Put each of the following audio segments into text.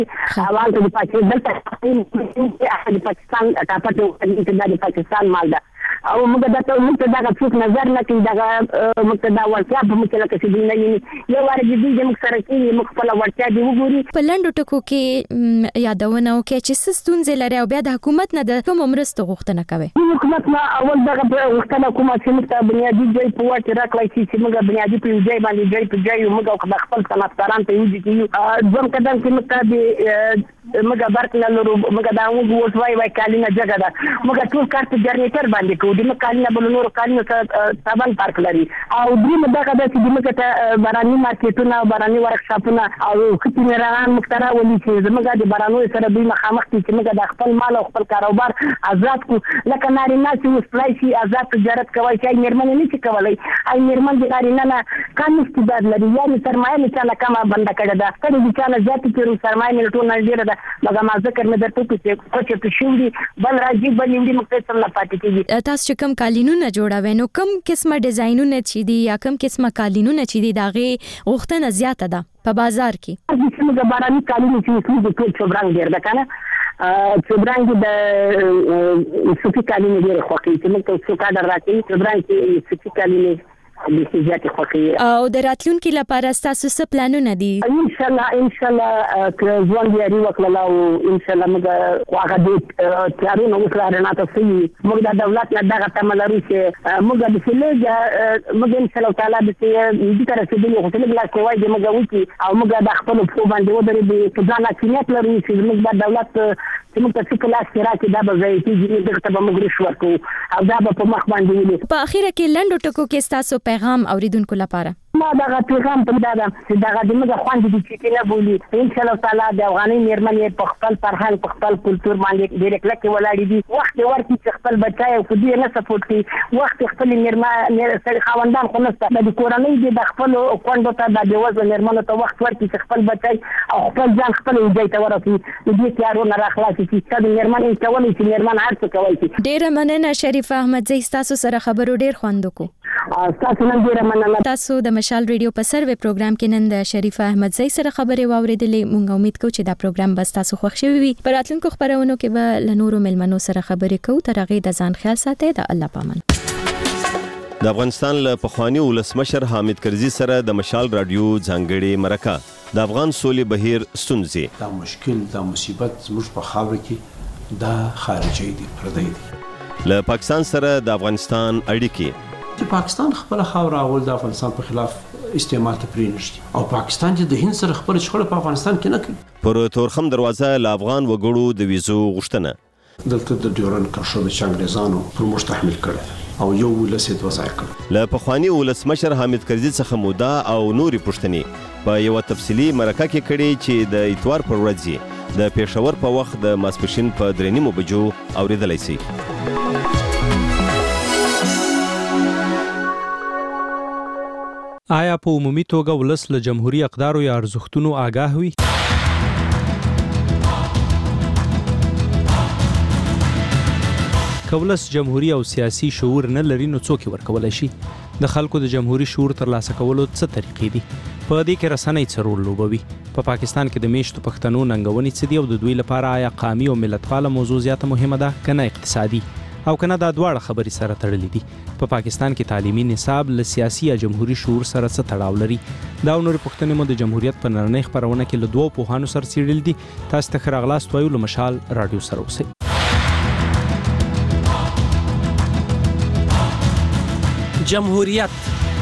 اول د پاکستان د پاکستان ټاپټ د پاکستان مال ده او موږ دا څوک نظر نه کوي دا موږ دا ورته په موږ لکه چې دی یو واره دې د موږ سره کې موږ خپل ورته دی وګوري. په لنډو ټکو کې یادونه وکړي چې ستونزې لري او بیا د حکومت نه د کوم مرسته غوښتنه کوي. حکومت نه اول دغه غوښتنه کومه چې موږ بنیادی ځای په واټ راکړی چې موږ بنیادی په ځای باندې ځای په ځای موږ خپل صنعتکاران ته یوځي کیو ځم کدان چې موږ برکله لرو موږ دا موږ وای کالینه جګه ده موږ ټول کار په جنریټر باندې کوو د کالینه بل نور کالینه تابان پارک لري او درې مدغه د چې موږ ته باراني مارکیټونه باراني ورکشاپونه او کتنران مختره ولي چې موږ د بارانو سره دوی مخامخ چې موږ د خپل مال او خپل کاروبار آزاد کو لکه نارینه چې وسپلای شي آزاد تجارت کوي چې میرمن نه چې کولای اي میرمن د نارینه نه کم استعداد لري یا سرمایه نه چاله کمه بند کړه ده کله چې چاله ذاتي چې سرمایه نه ټول نه ډیره ده لکه ما ذکر مې درته کوم چې په شوندي بل راځي بل یې مختصر لا پاتې کیږي. تاسو کوم قالینونه جوړوي نو کوم قسمه ډیزاینونه چې دي یا کوم قسمه قالینونه چې دي داغه غوښتنه زیاته ده په بازار کې؟ موږ باراني قالین چې موږ ټول چوبرنګ ډیر ده کنه چوبرنګ د سفي قالین ډیر خوښي چې موږ څه کار راځي چوبرنګ کې سفي قالین د سياسي خوښي او د راتلونکو لپاره تاسو څه پلانونه دي؟ ان شاء الله که ځوان دی وکړه او ان شاء الله موږ هغه د تیارونو وکړه نه تاسو موږ د دولت نه دغه تملري چې موږ د فلګ موږ ان شاء الله تعالی د دې تر څو د یو څه بلا کوي د موږ وکی او موږ د خپل په باندې ودرې د ځان اکینیت لري چې موږ د دولت چې موږ څه کلاس کې راکې دا به ځای چې دغه ته موږ رښتور کوو او دا به په مخ باندې وي. په اخیره کې لنډو ټکو کې تاسو پیغام اوریدونکو لپاره ما دا پیغام په دا چې دا د موږ خوند دي چې نه بولی ان شاء الله تعالی د افغاني میرمنې په خپل فرهنګ په خپل کلچر باندې ډېر کلک ولاړې دي وخت ورته چې خپل بچای او دې نه سپورټ کوي وخت خپل میرمن سره خوندان خو نسته د کورنۍ د خپل کوندو ته د وزن میرمنو ته وخت ورته چې خپل بچای او خپل ځان خپل ځای ته ورسي دې تیارونه راخلاصي چې د میرمن انټولې چې میرمن هر څه کوي. ډېر مننه شریف احمد زئی تاسو سره خبرو ډېر خوند وکړو. تاسو نن ډېر مننه. تاسو د مشال ریډیو په سروې پروګرام کې نن د شریف احمد زئی سره خبرې واوریدلې. مونږ امید کوو چې دا پروګرام به تاسو خوښ شوي وي. په راتلونکو خبرونو کې به له نورو ملمنو سره خبرې کوو. تر هغې د ځان خیال ساتئ. د الله پامان. د افغانستان له پخوانی ولسمشر حامد کرزي سره د مشال رادیو ځانګړې مرکه د افغان سولې بهیر ستونزې دا مشکل دا مصیبت زموږ په خاوره کې دا خارجي دي پردي دي. له پاکستان سره د افغانستان اړیکې چې پاکستان خپل خاوره اول د افغانستان په خلاف استعمال ته پرېنښتي او پاکستان چې د هند سره خپل شخړه په افغانستان کې نه کوي. پر تورخم دروازه له افغان وګړو د ویزو غوښتنه دلته د ډیورن کرښه د انګریزانو پر موږ تحمیل کړه او یو ولسیت وځای کړ. له پخوانی ولسمشر حامد کرزي څخه مودا او نوري پوښتنې په یو تفصیلی مرکه کې کړي چې د اتوار پر ورځ د پېښور په وخت د ماسپښین په 3:30 بجو اوریدلای شي. آیا په عمومي توګه ولس له جمهوریت اقدارو یا ارزښتونو آگاه وي؟ که ولس جمهوریت او سیاسي شعور نه لري نو څوک ورکولای شي؟ د خلکو د جمهوریت شعور ترلاسه کولو څه طریقې دي؟ په دې کې رسنۍ څه رول لوبوي؟ په پاکستان کې د میشتو پښتنو ننګونې څه دي او د دوی لپاره آیا قامي او ملتپاله موضوع زیاته مهمه ده که نه اقتصادي؟ او کنه دا دواړه خبرې سره تړلې دي. په پاکستان کې تعلیمي نصاب له سیاسي یا جمهوریت شعور سره څه تړاو لري؟ دا نور پوښتنې مو د جمهوریت په نړۍ خبرونه کې له دوه پوهانو سره څېړل دي. تاسو ته ښه راغلاست وایو. له مشال رادیو سره اوسئ. جمهوریت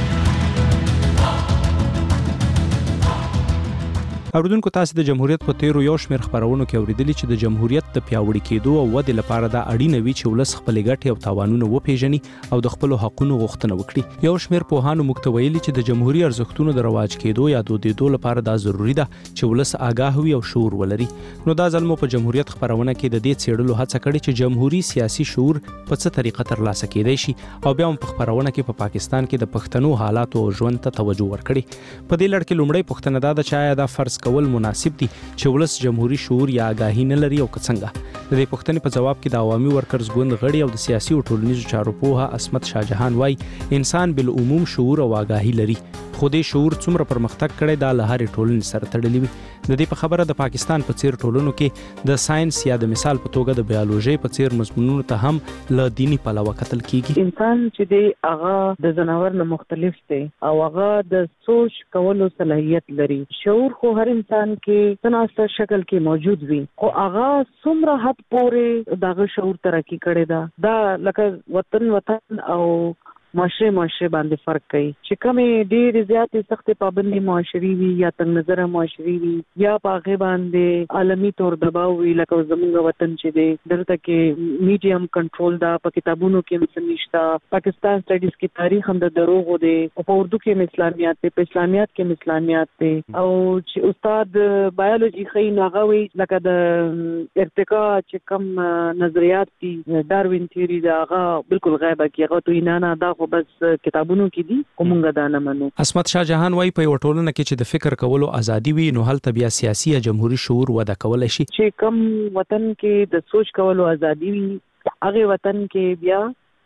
اوریدونکو تاسو د جمهوریت په تیرو یو شمېر خبرونو کې اوریدلی چې د جمهوریت د پیاوړي کېدو او ودې لپاره دا اړینه وي چې ولس خپل ګټې او تاوانونه وپیژني او د خپل حقوقو غوښتنه وکړي. یو شمېر پوهانو موږ ته ویلي چې د جمهوریت ارزښتونو د رواج کېدو یا دودېدو لپاره دا ضروری ده چې ولس آگاه وي او شعور ولري. نو دا ځل مو په جمهوریت خبرونه کې د دې څېړلو هڅه کړې چې جمهوریت سیاسي شعور په څه طریقه ترلاسه کېدای شي او بیا هم په خبرونه کې په پاکستان کې د پښتنو حالات او ژوند ته توجه ورکړي. په دې لړ کې لومړی پوښتنه دا ده چې آیا دا فرض کول مناسب دي چې ولس جمهوریت شعور یا آگاهي نه لري او که څنګه؟ د دې پوښتنې په جواب کې د عوامي ورکرز ګوند غړي او د سیاسي او ټولنیزو چارو پوهه عصمت شاه جهان وايي انسان بالعموم شعور او آگاهي لري خو دې شعور څومره پرمختګ کړی دا له هرې ټولنې سره تړلی وي. د دې په خبره د پاکستان په څیر ټولنو کې د ساينس یا د مثال په توګه د بیولوژي په څیر مضمونونو ته هم له دینی پلوه کتل کیږي. انسان چې دی هغه د جناور نه مختلف دی او هغه د سوچ کولو صلاحیت لري. شعور خو هر انسان کې تناسب شکل کې موجود وي خو هغه څومره حد پورې دغه شعور ترقی کړی دا لکه وطن او معاشره باندې فرق کوي چې کومه ډېر زیاتې سخت پابندي معاشري وي یا تنگ نظر معاشري وي یا پاغه باندې عالمي تور دباو وي لکه زموږ وطن چې دی دلته کې میډیم کنټرول دا په کتابونو کې نشتا. پاکستان سټډیز کې تاریخ هم د دروغ دی او په اردو کې اسلامیات دی په اسلامیات کې اسلامیات دی او چې استاد بایولوژي خې ناغوي لکه د ارتقا چې کوم نظریات دي داروین تیوري دا هغه بالکل غیبه کې هغه تو نه دا خو بس کتابونو کې دي کومګه دا نه منو. عصمت شاه جهان وايي په ټولنه کې چې د فکر کولو ازادي وي نو هلته بیا سیاسي یا جمهوریت شعور وده کولای شي. چې کم وطن کې د سوچ کولو ازادي وي هغه وطن کې بیا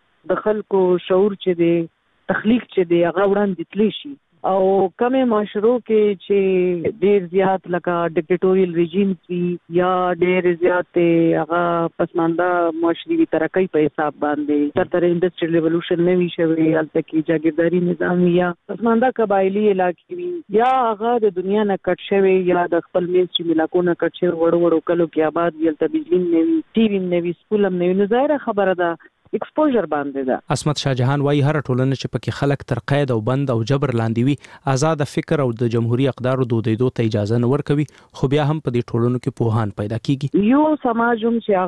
د خلکو شعور چې دی تخلیق چې دی هغه وړاندې تللی شي او کومه معاشرو کې چې ډېر زیات لکه ډیکټیټوریل ریژیمز وي یا ډېر زیات هغه پسمانده معاشري ترقی په حساب باندې تر انډستریل ریولوشن نه وی شوی البته کې جاګیرداري نظام یا پسمانده قبایلی علاقې وي یا هغه د دنیا نه کټ شوی یا د خپل مینستریم علاقو نه کټ شوی وړو کلو کې آباد یلته بجلی نه وي ټي وي نه وي سکول هم نه وي. نو ظاهره خبره ده ایکسپوژر باندې ده. عصمت شاه جهان وايي هر ټولنه چې پکې خلک تر قید او بند او جبر لاندې وي آزاد فکر او د جمهوریت اقدارو دودیدو ته اجازه نه ورکوي خو بیا هم په دې ټولنو کې پوهان پیدا کیږي. یو سماج هم چې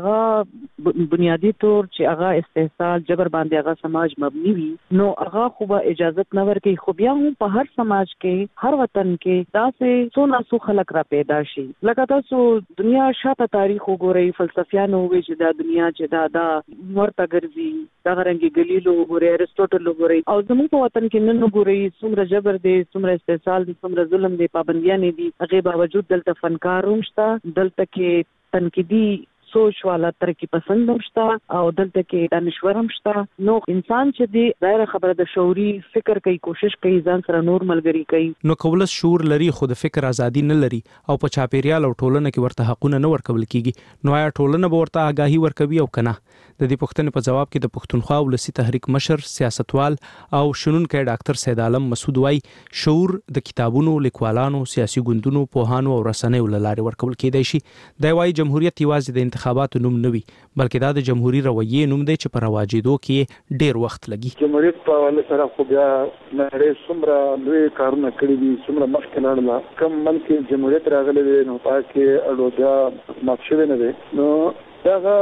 هغه بنیادی طور چې هغه استحصال جبر باندې هغه سماج مبني وي نو هغه خو به اجازه نه ورکوي خو بیا هم په هر سماج کې هر وطن کې داسې څو خلک را پیدا شي لکه تاسو دنیا شاته تاریخ وګورئ فلسفیانو وایي چې دا دنیا چې دا ورته دا غرنګي ګلیلو وګورئ ارسطوټل وګورئ او زموږ په وطن کې نن وګورئ څومره جبر دی څومره استحصال دی څومره ظلم دی پابندیاں دي هغه باوجود دلته فنکار هم شته دلته کې تنقیدي سوچ والا ترقی پسند هم شته او دلته کې دانشور هم شته. نو انسان چې دی ظاهر خبره د شعوري فکر کوي کوشش کوي ځان سره نور ملګری کوي. نو کولس شعور لري خو د فکر ازادي نه لري او په چاپیریال او ټولنه کې ورته حقونه نه ورکول کیږي نو آیا ټولنه به ورته آگاهي ورکوي او کنه؟ د دې پوښتنې په جواب کې د پښتونخوا ولسی تحریک مشر سیاستوال او شنونکي ډاکټر سید عالم مسعود وايي شعور د کتابونو لیکوالانو سیاسي ګوندونو پوهانو او رسنیو لاره ورکول کېدای شي. دا وايي جمهوریت یوازې د انتخاباتو نوم نه وي بلکې دا د جمهوریت رویې نوم دی چې پر رواجېدو کې ډېر وخت لګي. جمهوریت په حواله سره خو بیا نړۍ څومره لوی کارونه کړي دي څومره مخکې لاړله کوم ملک جمهوریت راغلی دی نو پای کې اړو بیا مات شوی نه دی نو دغه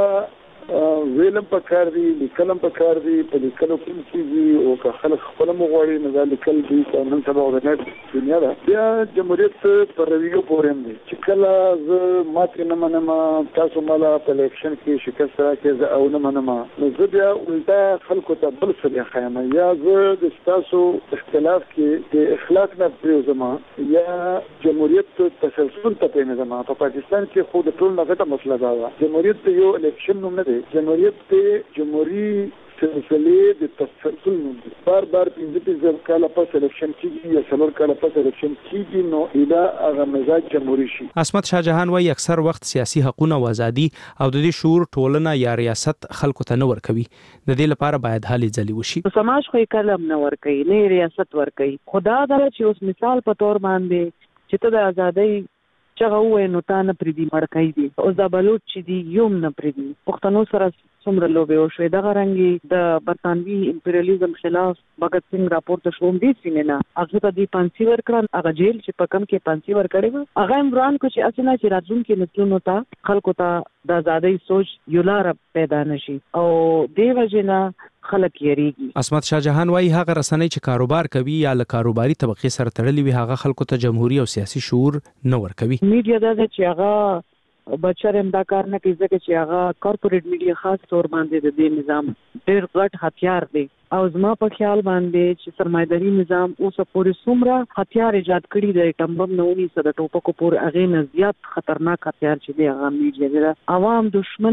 ویلم په کار دی لیکلم په کار دی په لیکلو کې کیږي او که خلک خپل مغواړي نه دا لیکل دي نن سبا د نت دنیا ده بیا جمهوریت پر رویو پورې دی چې کله زه ماته نه منم تاسو مالا په الیکشن کې شکست راکې زه او نه منم نو زه بیا ولدا خلکو ته بل څه خیمه یا زه د تاسو اختلاف کې د اخلاق نه پریوزم یا جمهوریت تسلسل ته پېنځم په پاکستان کې خو د ټول نه غټه مسله ده جمهوریت یو الیکشن نوم نه جمهوریت ته جمهوریت سلسله د تسلسل نوم بار 15 کاله پس الیکشن کیږي یا 4 کاله پس الیکشن کیږي نو اله هغه مزاج جمهوریت شي. عصمت شاه جهان وايي اکثر وخت سیاسي حقوقونه او ازادي او د دې شعور ټولنه یا ریاست خلکو ته نه ورکوي د دې لپاره باید هلې ځلې وشي. سماج خو کلم نه ورکوي نه ریاست ورکوي خدا دا چې اوس مثال په تور باندې چې ته د ازادۍ چغه وې نو تا نه پریدي مړکای دي او دا بلوچ چې دی یوم نه پریدي پښتنو سره څومره لوبه او شوې دغه رنګي د برتانوي امپریالیزم خلاف بغت سنگ راپورټ شوم دي سینه هغه ته دی پانسی ورکړه هغه جیل چې پکم کې پانسی ورکړي هغه عمران کو چې اسنه چې راتلونکي نسلونو ته خلکو ته د آزادۍ سوچ یو لار پیدا نشي او دیو جنا خلک یریږي. عصمت شاه جهان وايي هغه رسنۍ چې کاروبار کوي یا له کاروباري طبقه سره تړلې وي هغه خلکو ته جمهوریت او سیاسي شعور نه ورکوي. میډیا دا چې هغه بچر دا کار نه کوي ځکه چې هغه کارپوریټ میډیا خاص تور باندې د دې نظام ډېر غټ هتیار دی او زما په خیال باندې چې سرمایداري نظام اوس پورې څومره هتیار ایجاد کړی دی ټمبم نونی سره ټوپکو پورې هغه نه زیات خطرناک هتیار چې دی هغه میډیا دی عوام دشمن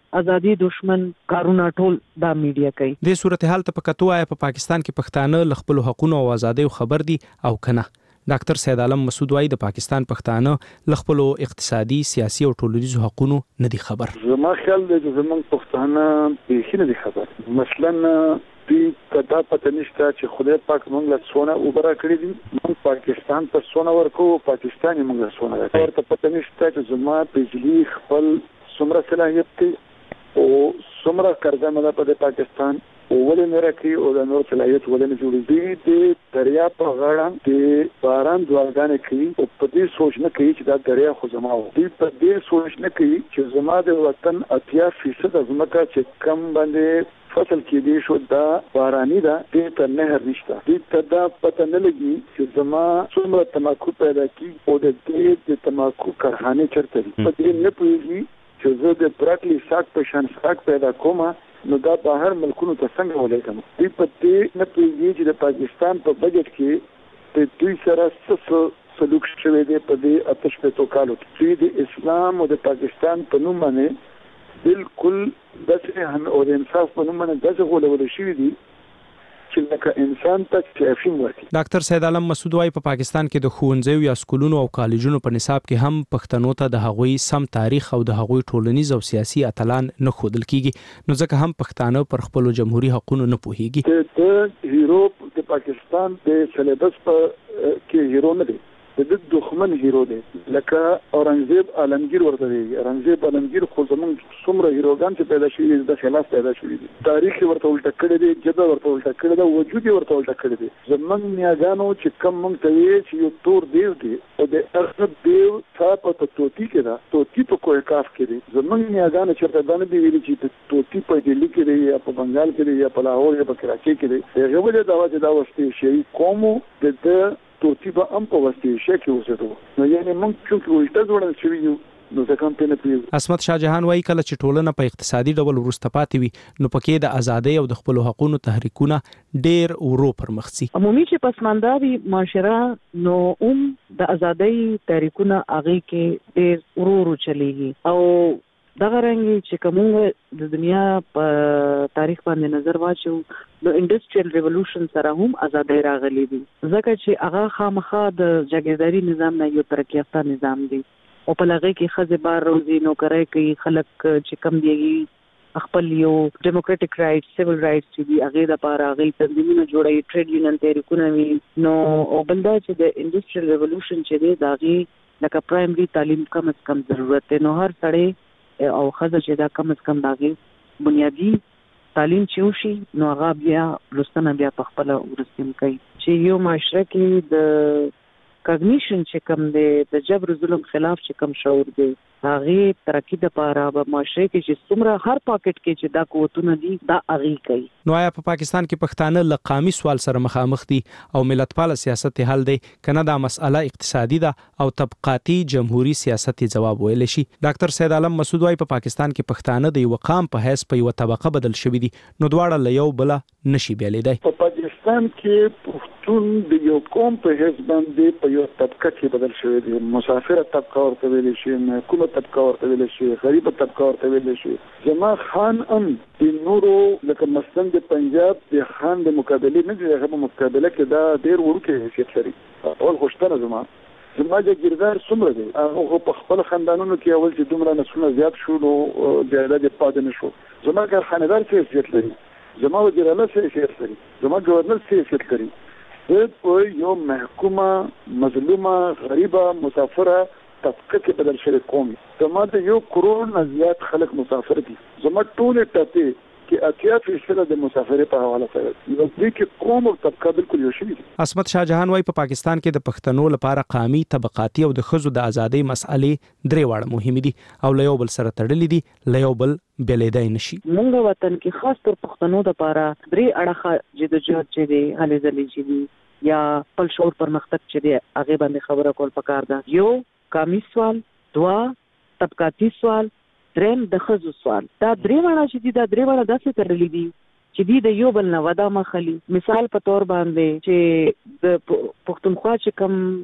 ازادي دشمن کارونه ټول دا میډیا کوي. د صورتحال ته په کتو آیا په پاکستان کې پښتانه ل خپل حقوقو او ازادۍ خبر دي او کنه؟ ډاکټر سید عالم مسعود وايي د پاکستان پښتانه ل خپل اقتصادي، سیاسي او ټولنیزو حقوقو نه دي خبر. زما خیال دی چې زمونږ پښتانه به نه دي خبر. مثلا دوی کدا پته نشته چې خدای پاک موږ له سونه وبره کړی دي، موږ پاکستان ته سونه ورکو، پاکستان موږ له سونه ورکو. ورته پته نشته چې زما بجلی خپل څومره صلاحیت دی او څومره قرضه مده په پاکستان ولې نه راکړي او د نور صلاحیت ولې نه جوړي. دي دریا په غاړه د باران دعاګانې کوي او په دې سوچ نه کوي چې دا دریا خو زما و. دي په دې سوچ نه کوي چې زما د وطن 80% ځمکه چې کم باندې فصل کې دی شو دا باراني ده، دې ته نهر نشته. دې ته دا پته نه لګي چې زما څومره تماکو پیدا کی او د دې د تماکو کارخانه چرته دي. په دې نه پوهیږي چې زه د براکلی ساک په شان ساک پیدا کوم، نو دا بهر ملکونو ته څنګه ولېږم. دې په دې نه پوهیږي چې د پاکستان په بجټ کې د دوی سره څه سلوک شوی دی په دې آتش په کالو کې. د اسلام او د پاکستان په نوم باندې بالکل داسې هم او د انصاف په نوم باندې داسې غولول شوی دي چې لکه انسان ته تعفیم ورکړي. ډاکټر سید عالم مسعود وايي په پاکستان کې د ښوونځیو یا سکولونو او کالجونو په نصاب کې هم پښتنو ته د هغوی سم تاریخ او د هغوی ټولنیز او سیاسي اتلان نه ښودل کیږي، نو ځکه هم پښتانه پر خپل جمهوریت حقوقو نه پوهیږي. د هیرو د پاکستان د سلیبس په کې هیرو نه دی، د دښمن هیرو دی. لکه اورنګزیب عالمگیر ورته دی. اورنګزیب عالمگیر خو زمونږ څومره هیروګان چې پیدا شوي دي د خلاف پیدا شوي دي. تاریخ ورته الټه کړی دی، جبه ورته الټه کړی دی، وجود ورته الټه کړی دی. زمونږ نیاګانو چې کم مونږ ته وی چې یو تور دیو دی او د ارغب دیو صاحب ته توتی کې دا توتی په کوه کاف کې دی. زمونږ نیاګانو چې دا نه دی ویلي چې توتی په دلی کې دی یا په بنگال کې دی یا په لاهور یا په کراچۍ کې دی. هغه ولې دا وجه دا وستي شي کومو د توتی به هم په وستي شي کې اوسېدو. نو یعنی موږ چې ولټه جوړل شوی یو نو ځکه په نه پیو. عصمت شاه جهان وايي کله چې ټولنه په اقتصادي ډول ورسته پاتې وي نو پکې د ازادۍ او د خپل حقوقو تحریکونه ډېر ورو پرمخ ځي. عمومي چې پسمانداري معاشره نو د ازادۍ تحریکونه هغه کې ډېر ورو چلیږي او دغه رنګ چې کومه د دنیا په تاریخ باندې نظر واچو نو انډستریال ریولوشن سره هم ازادۍ راغلي دي، ځکه چې هغه خامخا د جګیرداري نظام نه یو ترقی یافته نظام دی او په لغه کې خزه بار روزي نوکرای کوي خلک چې کم دیږي خپل یو ډیموکراټک رائټ سیویل رائټس چې هغه د لپاره هغه تنظیمونه جوړي، ټریډ یونین تحریکونه وي. نو او بل دا چې د انډستریال ریولوشن چې دی داغي لکه پرایمري تعلیم کم از کم ضرورت دی. نو هر سړی او خزه چې دا کم از کم داغي بنیادی تعلیم چې وشي نو هغه بیا لوستنه بیا په خپل ورسیم کوي چې یو معاشره کې د کاګنیشن چې کم دی د جبر ظلم خلاف چې کم شعور دی هغه ترقی د پاره په معاشره کې چې څومره هر پاکټ کې چې دا قوتونه دي دا اغي کوي. نو آیا په پاکستان کې پښتانه لقامي سوال سره مخامخ دي او ملتپال سیاست حل دی کنه دا مسأله اقتصادي ده او طبقاتي جمهوریت سیاست جواب ویل شي؟ ډاکټر سید عالم مسعود وايي په پاکستان کې پښتانه د یو قام په حیث په یو طبقه بدل شوی دي، نو دواړه له یو بل نشي بیلیدای. په پاکستان کې پښتون د یو قوم په حیث باندې په یو طبقه کې بدل شوی دي. مسافر طبقه ورته ویل شي، کومه طبقه ورته ویل شي، غریب طبقه ورته ویل شي. زما خان ام د نورو لکه مثلا د پنجاب د خان د مقابله نه دی، هغه مقابله کې دا ډیر ورکه حیثیت لري. اول خوشتنه زما د ګردار څومره دی هغه په خپل خاندانونو کې اول چې دومره نسونه زیات شو نو جایداد پاتې نشو. زما خاندان څه حیثیت لري، زما وزیراله څه حیثیت لري، زما گورنر څه حیثیت لري. په یو محکومه مظلومه غریبه مسافره طبقه کې بدل شوی قوم. زما د 1 کروڑ نه زیات خلک مسافر دي. زما ټول ټاپه کې 80% د مسافر په حواله سره یو دې کې قوم او طبقه بالکل یو شی دي. عصمت شاه جهان وايي په پاکستان کې د پښتنو لپاره قومي، طبقاتي او د خزو د ازادۍ مسئلې درې واړه مهمې دي او له یو بل سره تړلې دي، له یو بل بیلیدای نشي. موږ وطن کې خاص تر پښتنو لپاره درې اړخه جدوجہد چې دي هلي ځلې چې دي یا خپل شعور پرمختګ چې دي هغه باندې خبره کول پکار ده. یو قومي سوال، دوا طبقاتي سوال، دریم د خزو سوال. دا درې واړه چې دي دا درې واړه داسې تړلې دي چې دي د یو بل نه ودا مخلي. مثال په تور باندې چې د پښتونخوا چې کم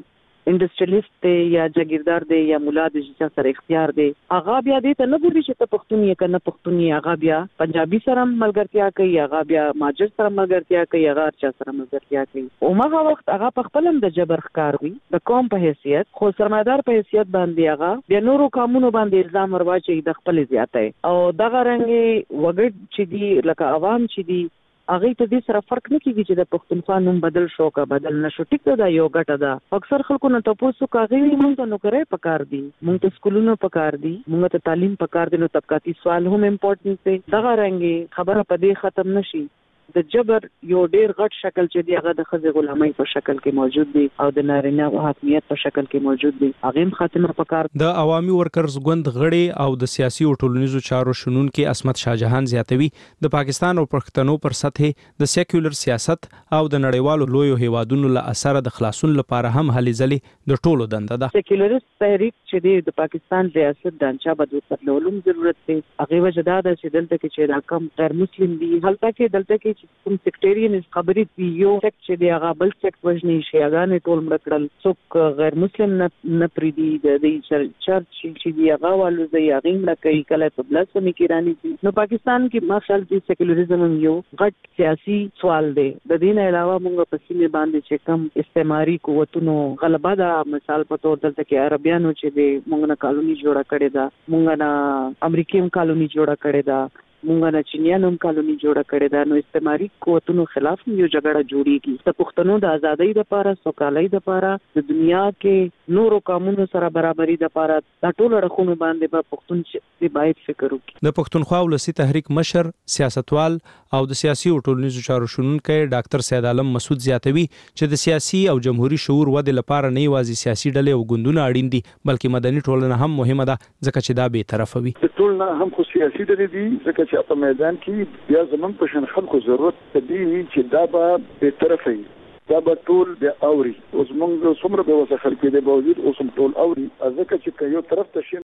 انډستریالیست دی یا جاگیردار دی یا مولا دی چې سره اختیار دی هغه بیا دې ته نه ګوري چې ته پښتون یې کنه پښتون یې هغه بیا پنجابي سره ملګرتیا کوي هغه بیا ماجر سره ملګرتیا کوي هغه چا سره ملګرتیا کوي او هغه وخت هغه په خپل د جبر ښکار وي د قوم په حیثیت خو سرمایدار په حیثیت باندې هغه بیا نورو قانونو باندې الزام ورواچي د خپل زیاته او دغه رنګ وګړي چې دی لکه عوام چې دی هغه ته دې سره فرق نه کیږي چې د پښتونخوا نوم بدل شو کا بدل نشو ټیک دا یو ګټه ده اکثر خلکو نه تاسو کاغي مونږ ته نوکرې پکار دي مونږ ته سکولونو پکار دي مونږ ته تعلیم پکار دي نو طبقاتي سوال هم امپورټنت دی دغه رنګ خبره په دې ختم نشي د جبر یو ډیر غټ شکل چې دی هغه د ښځې غلامۍ په شکل کې موجود دی او د نارینه حاکمیت په شکل کې موجود دی هغه هم خاتمه پکار د عوامي ورکرز ګوند غړي او د سیاسي او ټولنیزو چارو شنونکو عصمت شاهجهان زیاتوي د پاکستان او پښتنو پر سطح د سیکولر سیاست او د نړیوالو لویو هیوادونو له اثر د خلاصون لپاره هم هلې ځلې د ټولو دنده ده سیکولریست تحریک چې دی د پاکستان ریاست ډانچا بدلون بدلولم ضرورت دی هغه وجدا د چې دلته کې چې راکم غیر مسلم دي هلته کې دلته کې کوم سیکټریان خبرې دی یو سیکټ چې دی هغه بل سیکټ وجني شیعاګان ټول مړ کړل څوک غیر مسلم نه پریدي د چرچ چې دی هغه والو د یاغین نه کوي کله په بلاسفمی کې رانی دي نو پاکستان کې ماشال دی سیکولریزم یو غټ سیاسي سوال دی د دین علاوه موږ په سیمه باندې چې کم استعماري قوتونو غلبه دا مثال په تور دلته کې عربیانو چې دی موږ نه کالونی جوړه کړې ده موږ نه امریکایي کالونی جوړه کړې ده مونږ نه چینیانو کالونی جوړه کړې ده نو استعماري قوتونو خلاف یو جګړه جوړیږي د پښتنو د ازادۍ لپاره سوکالۍ لپاره د دنیا کې نورو قانونو سره برابرۍ لپاره د ټولو رخونو باندې به پښتون چې باید فکر وکړي د پښتونخوا ولسی تحریک مشر سیاستوال او د سیاسي او ټولنیزو چارو شنونکو ډاکټر سید عالم مسعود زیاتوي چې د سیاسي او جمهوریت شعور ودې لپاره نه یوازې سیاسي ډلې او ګوندونه اړین دي بلکې مدني ټولنه هم مهمه ده ځکه چې دا به طرفه وي ټولنه هم خو سیاسي ډلې دي ځکه چې په میدان کې بیا زمونږ په شان خلکو ضرورت دی چې دا به به طرفه دا به ټول به اوري اوس موږ څومره به وسه خلک دې باوجود اوس ټول اوري ځکه چې یو طرف ته